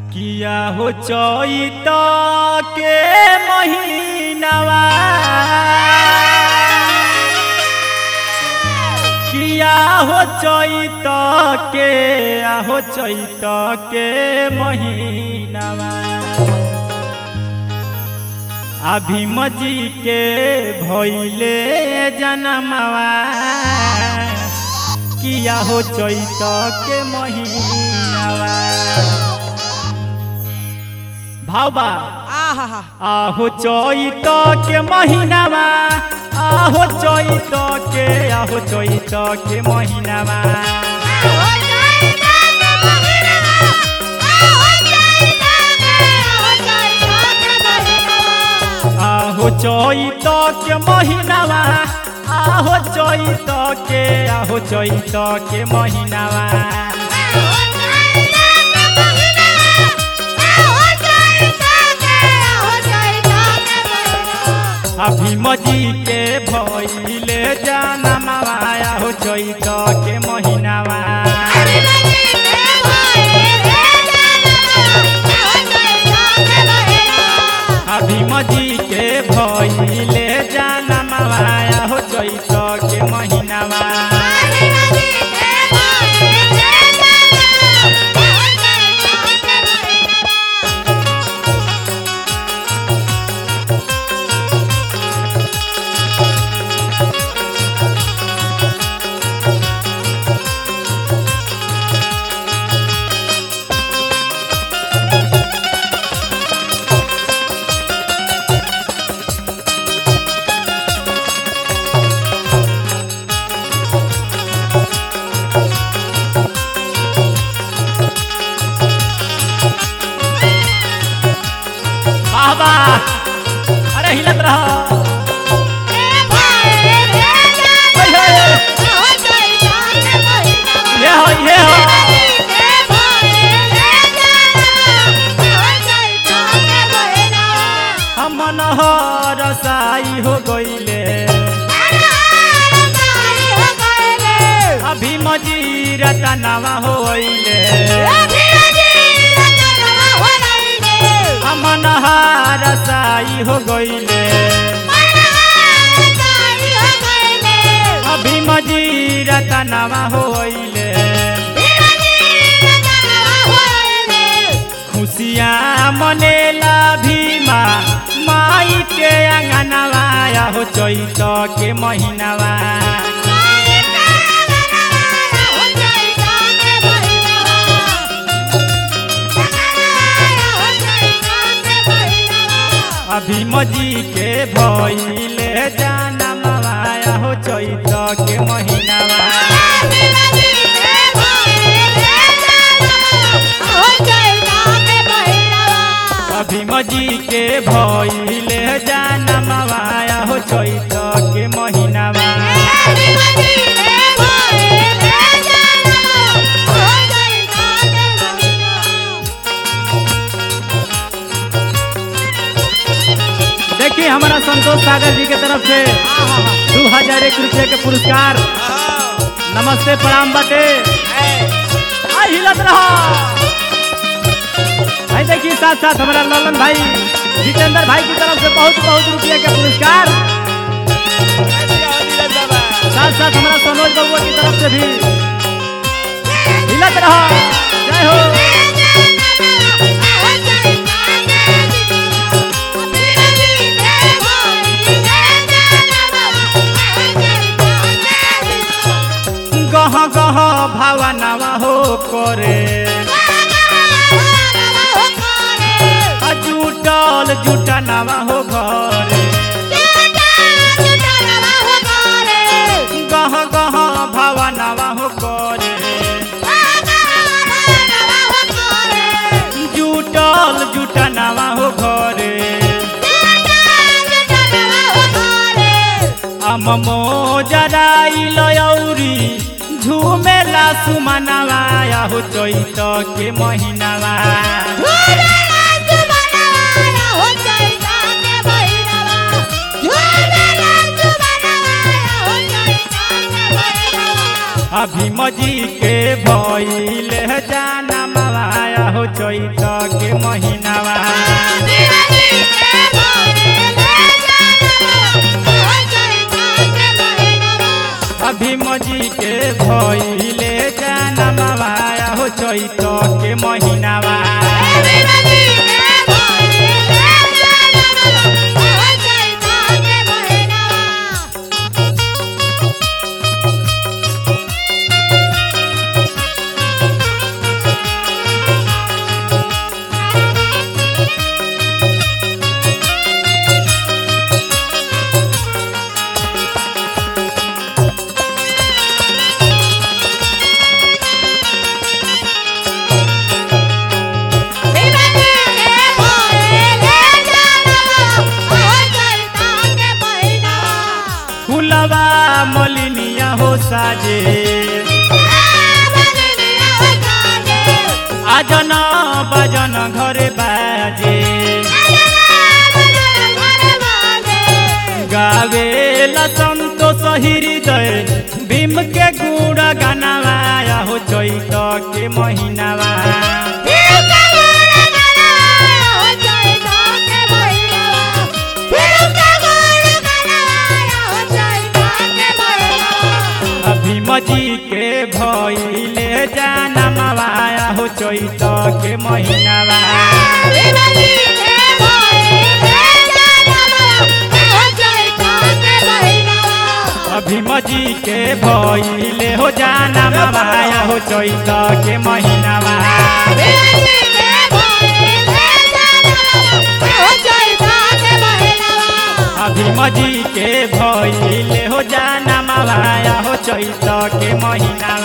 किया हो चैत के महीनावा किया हो चैत के महीनावा अभीम जी के भइले जनमवा किया हो चैत के महीनावा भावबा आहो चैत के महीनावा आहो चैत के महीनावा आहो चैत के महीनावा आहो चैत के महीनावा अभीम जी के भइले जनमवा आहो चैत के महीनावा अभीम जी के भइले जनमवा आहो चैत के महीनावा अरे हिलत रहो ये हो हम मनोहर साई हो गईले अभी मजीर तनावा होइले मनहार साई हो गईले अभी मजीर तनावा होइले खुशियाँ मनेला भीमा माई के अंगनवा हो चैत के महीनावा अभीम जी के भइले जनमवा हो चैत के महीनावा अभीम जी के भइले जनमवा हो चैत के महीनावा देखिए हमारा संतोष सागर जी के तरफ से 2001 रुपये के पुरस्कार नमस्ते प्रणाम बाटे हिलत रहा भाई। देखिए साथ साथ हमारा ललन भाई जितेंद्र भाई की तरफ से बहुत रुपये के पुरस्कार साथ साथ हमारा सनोज बबुआ की तरफ से भी हिलत रहा। जय हो गह गह भावनावा हो करे जुटल जुटनावा हो घरे गह गह भावनावा हो करे जुटल जुटनावा हो घरे हम मोजराई लयौरी झूमेला सुमनावा हो चैत के महीनावा अभीम जी के भइले जनमवा माया हो चैत के महीनावा भीम जी के भइले जनम माया हो चैत के महीनावा फुलवा मलिनिया हो साजे आजन बजन घरे बाजे गावेला संतोष हृदय भीम के गुण गानावा हो चैत के महीनावा भीम जी के भइले जनम माया हो चैत के महीनावा भीम जी के भइले हो जनम माया हो चैत के महीनावा भीम जी के भइले हो जनम माया हो चैत के महीना